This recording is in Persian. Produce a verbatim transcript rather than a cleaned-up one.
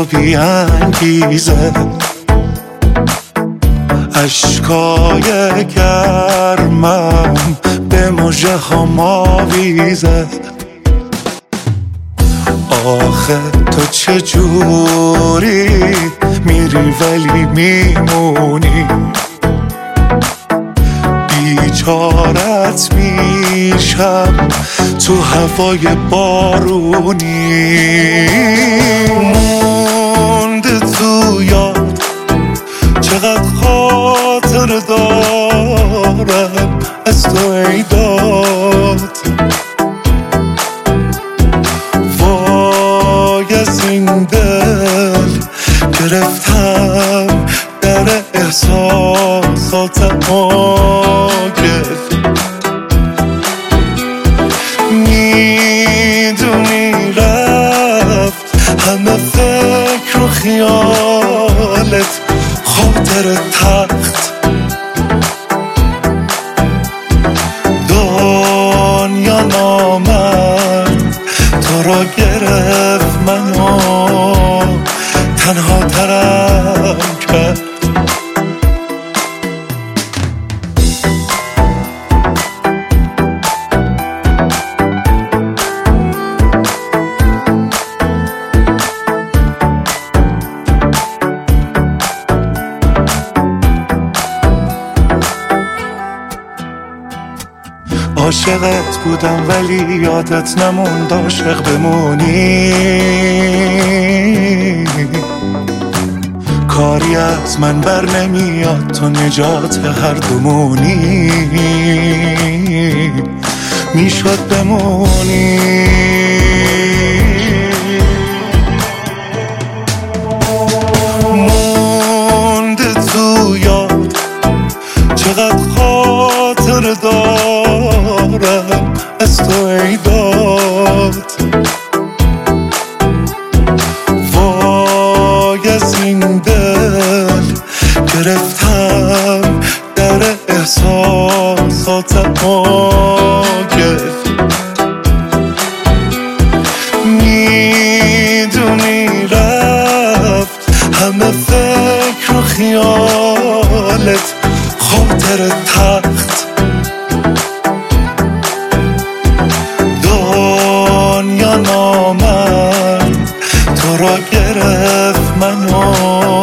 بی انگیزه، اشکای گرمم به مژه هام آویزه. آخه تو چجوری میری ولی میمونی، بیچارت میشم تو هوای بارونی. مونده تو یاد چقدر خاطر دارم از تو ای داد، وای از این دل گرفتم در احساساتم آگه. میدونی رفت همه فکر و خیالت خاطر تخت، دنیا نامد تو را گرفت منو تنها ترم کرد. عاشقت بودم ولی یادت نموند عاشق بمونی، کاری از من بر نمیاد تو نجات هر دومونی، میشد بمونی. مونده تو یاد چقدر خاطر دارم از تو ای داد، وای از این دل گرفتم در احساساتم آگه. میدونی رفت همه فکر و خیالت خاطر تخت، دنیا نامد تو را گرفت منو